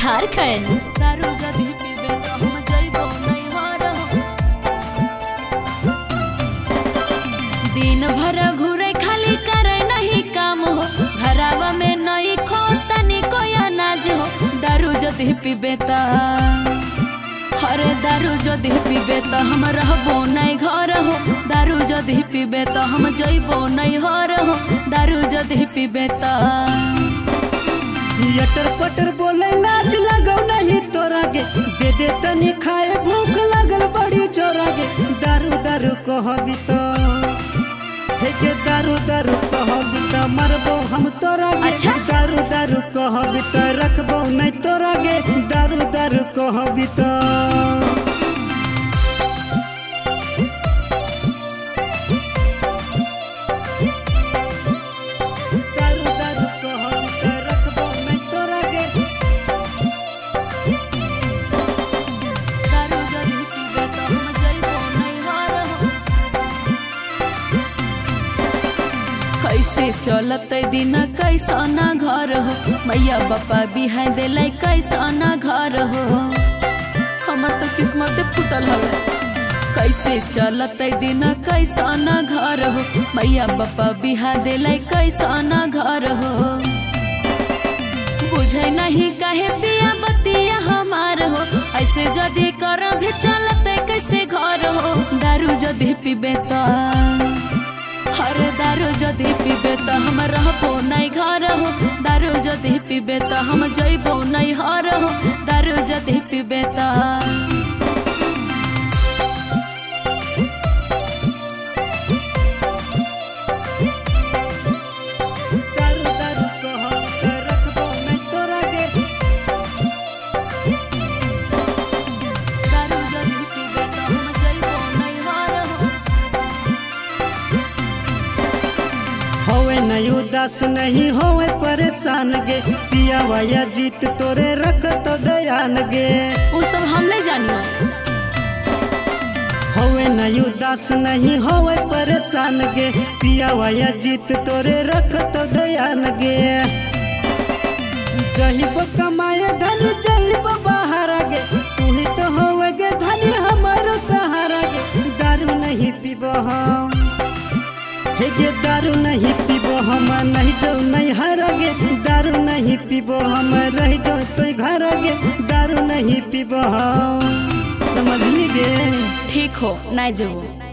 झारखंड। दारू जदी पीबे तो हम जइबो नहीं हारो। दिन भर घूरे खाली करे नहीं काम हो, घरावा में नहीं खो तनी कोई अनाज हो। दारू जदी पीबे तो अरे दारू जदी पीबे तो हम रहबो नहीं घर हो। दारू जदी पीबे तो हम जइबो नहीं घर हो। दारू जदी पीबे तो यटर पटर बोले लाज लगो नहीं तोरा गे, दे दे तनी खाए भूख लगल बड़ी जोरा गे। दारू दारू कहबी तो हे गे दारू दारू कहबी तो मरबो हम तोरा गे। अच्छा? दारू दारू कहबी तो रखबो नहीं तोरा गे। दारू दारू कहबी तो कैसे चलत दिन कैसा घर हो, मैया बापा बिहाय दिल कैसा घर हो। हमर तो किस्मत फुटल हवे। कैसे चलत दिन कैसा घर हो, मैया बापा बिहाय दिल कैसा घर हो। बुझे नहीं काहे पिया बतिया हमार हो, ऐसे जदी कर भी चलत कैसे घर हो। दारू जदी पीबे तो अरे दारू जदी पीबे तो हम रहबो नहीं घर हो। दारू जदी पीबे तो हम जइबो नहीं घर हो। दारू जदी पीबे तो उदास नहीं होवे परेशान गे, पिया वाया जीत तोरे रख तो दयान गे। वो सब हम नहीं जानियो। होवे नहीं उदास नहीं होवे परेशान गे, पिया वाया जीत तोरे रख तो दयान गे। जहिब कमाए धन जहिब बाहर गे, तू ही तो होवे गे धनी हमारो सहारा गे। दारू नहीं पीबो हम हे गे, दारू नहीं पीबो हम नहीं जाओ नहीं हर गे। दारू नहीं पीबो हम रह जाओ तो घर गे। दारू नहीं पीबो हम, समझली गे। ठीक हो नहीं जेबो।